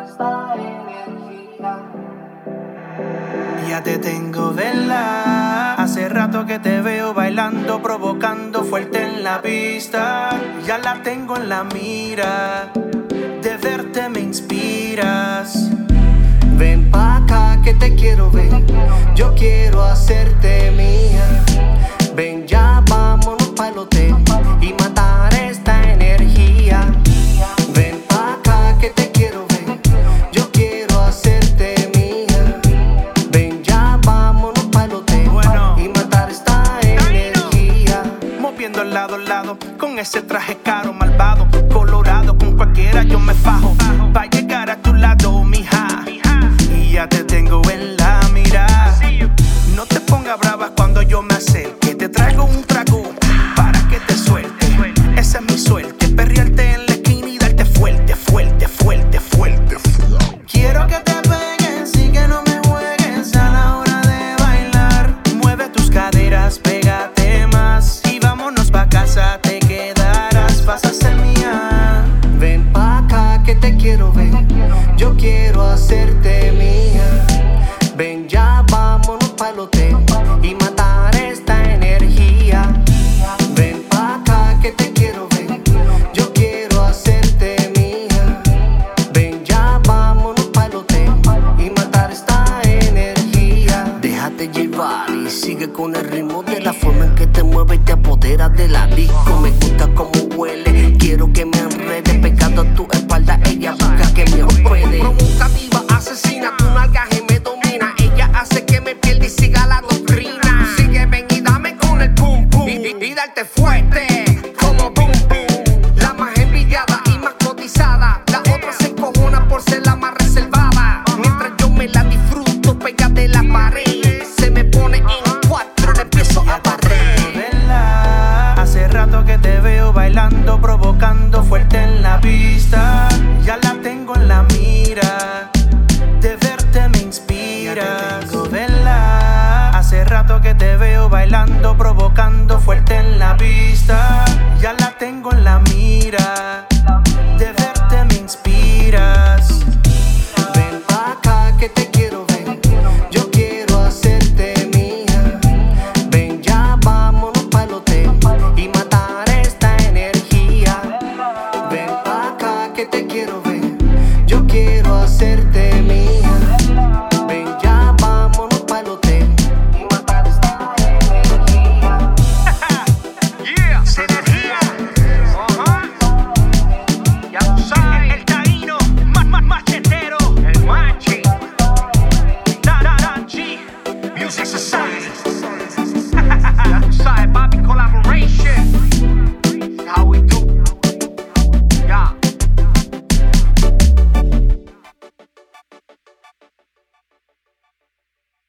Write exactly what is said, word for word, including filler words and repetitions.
esta energía. Ya te tengo, vela. Hace rato que te veo bailando, provocando fuerte en la pista. Ya la tengo en la mira, de verte me inspiras. Ven pa' acá que te quiero ver, yo quiero hacerte mía. Ven ya, vámonos pa'l hotel y matar esta energía. Ven pa' acá que te quiero ver, yo quiero hacerte mía. Ven ya, vámonos pa'l hotel bueno, y matar esta energía. Moviendo al lado al lado, con ese traje caro, malvado, colorado, con cualquiera yo me fajo. Pa' llegar a tu lado, mija, y ya te tengo en la mira. No te pongas brava cuando yo me acerque, te traigo un trago para que te suelte. Esa es mi suerte, perrearte en la esquina y darte fuerte, fuerte, fuerte, fuerte, fuerte. Quiero que te pegues y que no me juegues a la hora de bailar. Mueve tus caderas, pégate más y vámonos pa' casa, te quedarás, vas a ser mía. Ven pa' acá que te quiero ver, yo quiero hacerte mía. Ven ya, vámonos pa'l hotel y matar esta energía. Ven pa' acá que te quiero ver, yo quiero hacerte mía. Ven ya, vámonos pa'l hotel y matar esta energía. Déjate llevar y sigue con el ritmo de la forma en que te mueves y te apoderas de la disco. Me gusta cómo huele, quiero que me enrede pegado a tu espalda. Ella busca que me hospede. Provocativa, asesina, tu nalgaje me domina. Ella hace que me pierda y siga la doctrina. Sigue, ven y dame con el pum pum y, y, y darte fuerte como boom boom. La más envidiada y más cotizada, la otra se encojona por ser la más reservada. Mientras yo me la disfruto pegada de la pared, se me pone en cuatro, le empiezo a barrer. Vela, hace rato que te veo bailando, provocando fuerte en la pista. Ya la tengo en la mira, de verte me inspiras. Vela, hace rato que te veo bailando, provocando fuerte en la pista.